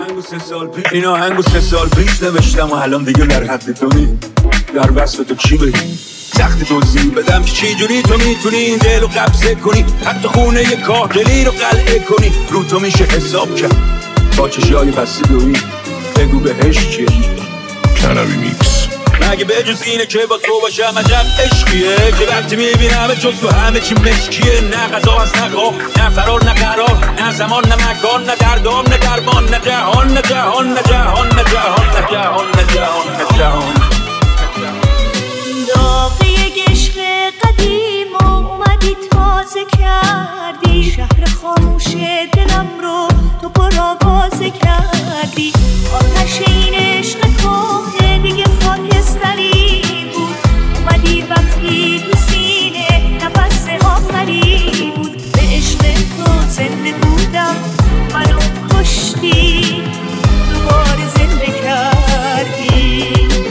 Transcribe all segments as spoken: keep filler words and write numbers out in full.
آهنگو سه سال پیش این آهنگو سه سال پیش نوشتم و الان دیگه در حد تو نی. در وصف تو چی بگیم؟ سخت توضیح بدم که چی جوری تو میتونی این دل رو قبضه کنی، حتی خونه ی کاهگلی رو قلعه کنی. رو تو میشه حساب کرد با چشای پسی دوی. بگو بهش چیه؟ کنوی میکس. مگه به جز اینه که با تو باشم عجب عشقیه که وقتی میبینم جز تو همه چی مشکیه. نه غذا هست نه خواب نه فرار نه قرار، نه زمان نه مکان نه دردام نه درمان، نه جهان نه جهان نه جهان نه جهان نه جهان نه جهان نه جهان. داغی عشق قدیم و اومدی تازه کردی، شهر خاموش دلم رو تو پرآوازه کردی. آتش این عشق کهنه دیگه خاکستری بود، اومدی وقتی تو سینه نفس آخری بود. به عشق تو زنده بودم منو کشتی، دوباره زنده کردی.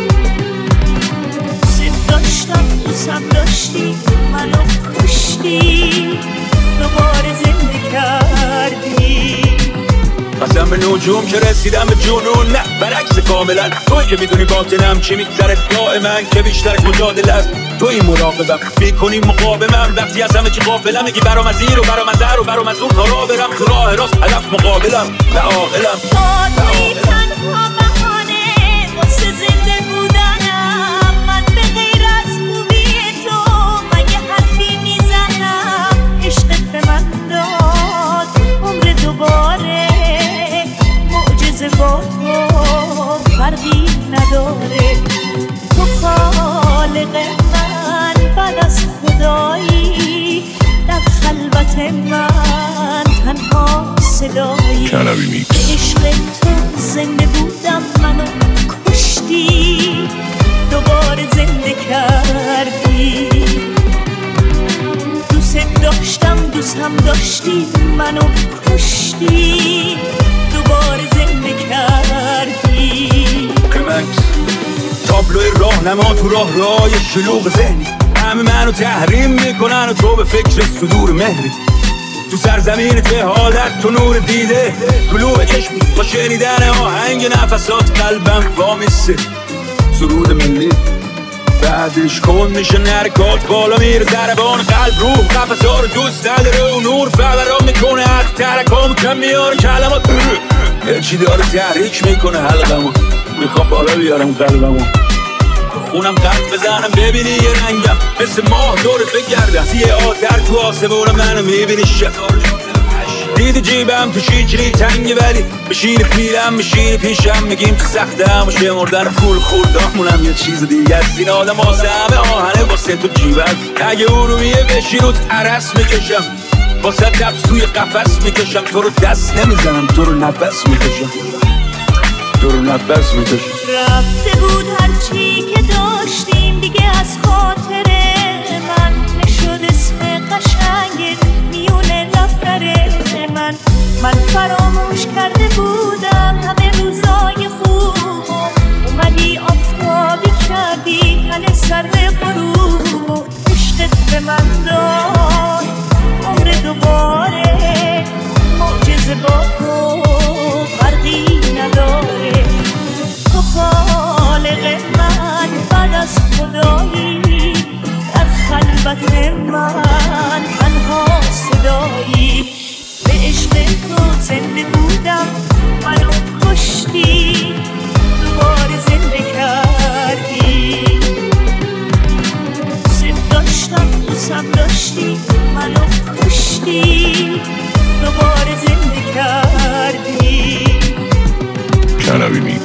دوست داشتم دوستم داشتی منو کشتی، دوباره زنده کردی. قسم به نجوم که رسیدم به جنون، نه برعکس کاملا. توی که میدونی باطنم چی میگذره، داع من که بیشتر کجا دل است. توی مراقبم میکنی مقاومم، وقتی از همه چی غافلم میگی برام از این و برام از در و برام از اون. کارا برم تو راه راست هدف مقابلم و عاقلم. توی تنها بهانه واسه زنده بودنم، من به غیر از خوبی تو مگه حرفی میزنم. عشقت به من داد عمر دوباره، معجزه با تو فرقی نداره. تو خالق من بعد از خدایی، در خلوت من تنها صدایی. کنوی میکس. عشق تو زنده بودم منو کشتی، دوباره زنده کردی. دوست داشتم دوستم داشتی منو کشتی، دوباره زنده کردی. کمکس تابلوی راهنما تو راه راه شلوغ ذهنی، همه منو تحریم میکنن و تو به فکر صدور مهری. تو سرزمین جهالت تو نور دیده، طلوع چشم با شنیدن آهنگ نفسات قلبم وامیسته. سرود ملی بعدش کن میشه نرکات، بالا میره ضربان قلب روح قفصا رو دوست نداره و نور فورا میکنه حق ترکام کم میاره کلمات. چی داره تحریک میکنه حلقمو، میخوام بالا بیارم قلبمو. خونم قد بزنم ببینی یه رنگم مثل ماه دورت بگردم. یه آتر تو آسمونم منو میبینی شفار دیدی جیبم تو شیچلی تنگی، ولی بشین پیرم بشین پیشم میگیم تو سخته هم و شمردن پول خوردامونم یه چیز دیگه است. این آدم واسه همه آهنه واسه تو جیبت، اگه ارومیه بشین و ترس میکشم واسه دبس توی قفس میکشم. تو رو دست نمیزنم تو رو نفس میکشم، تو رو نفس میکشم. رفته بود هرچی که داشتیم دیگه از خاطره من، نشد اسم قشنگت میونه دفتر من. من فراموش کرده بودم همه روزای خوب، اومدی آفتابی کردی تن سر غروب. عشقت به من داد عمر دوباره، معجزه با تو فرقی نداره. تو خالق من بعد از خدایی، در خلوت من تنها صدایی. به عشق تو زنده بودم منو کشتی، دوباره زنده کردی. دوست داشتم دوستم داشتی منو کشتی، دوباره زنده کردی. کنوی میکس.